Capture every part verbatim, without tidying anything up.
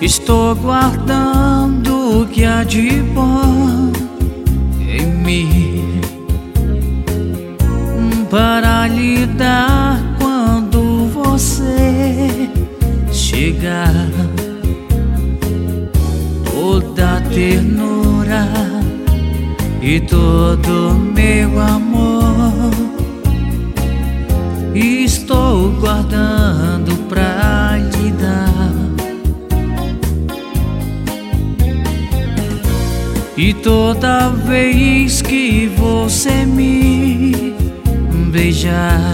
Estou guardando o que há de bom em mim para lhe dar quando você chegar. Toda a ternura e todo meu amor estou guardando pra lhe dar. E toda vez que você me beijar,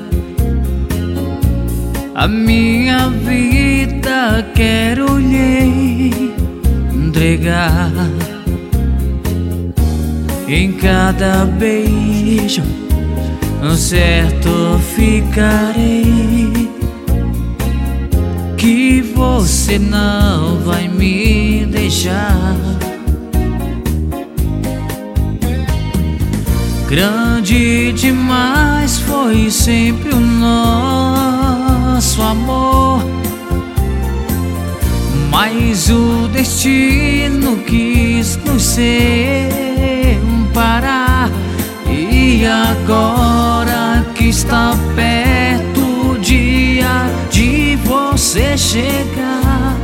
a minha vida quero lhe entregar. Em cada beijo certo ficarei que você não vai me deixar. Grande demais foi sempre o nosso amor, mas o destino quis nos separar. E agora que está perto o dia de você chegar,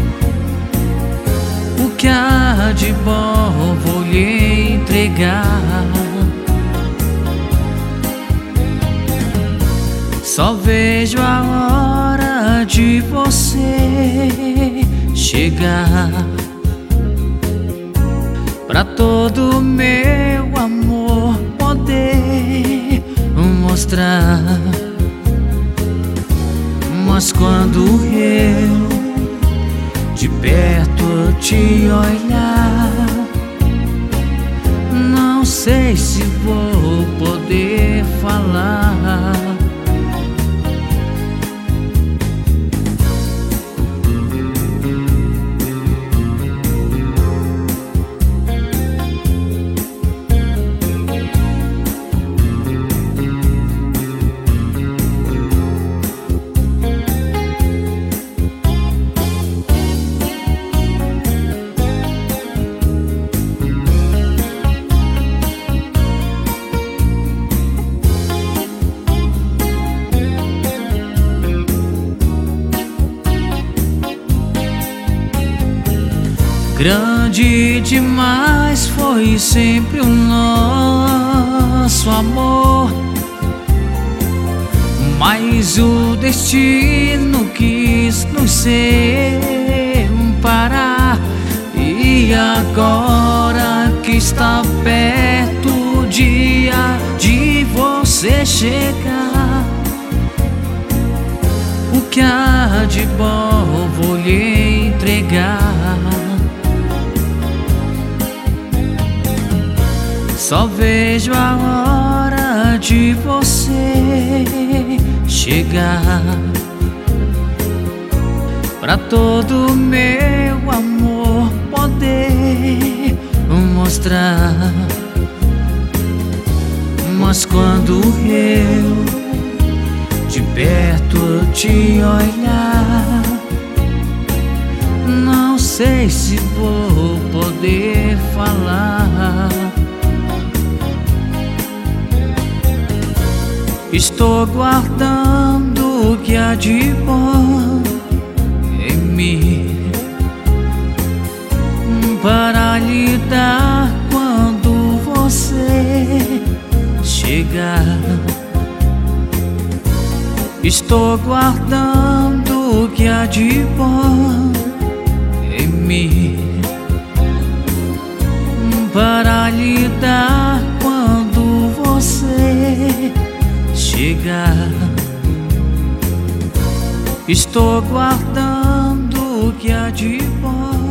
o que há de bom vou lhe entregar. Só vejo a hora de você chegar, pra todo meu amor poder mostrar. Mas quando eu de perto te olhar, não sei se vou poder falar. Grande demais foi sempre o nosso amor, mas o destino quis nos separar. E agora que está perto o dia de você chegar, o que há de bom vou lhe entregar. Só vejo a hora de você chegar, pra todo meu amor poder mostrar. Mas quando eu de perto te olhar, não sei se vou poder falar. Estou guardando o que há de bom em mim para lhe dar quando você chegar. Estou guardando o que há de bom em mim para lhe dar quando você chegar. Estou guardando o que há de bom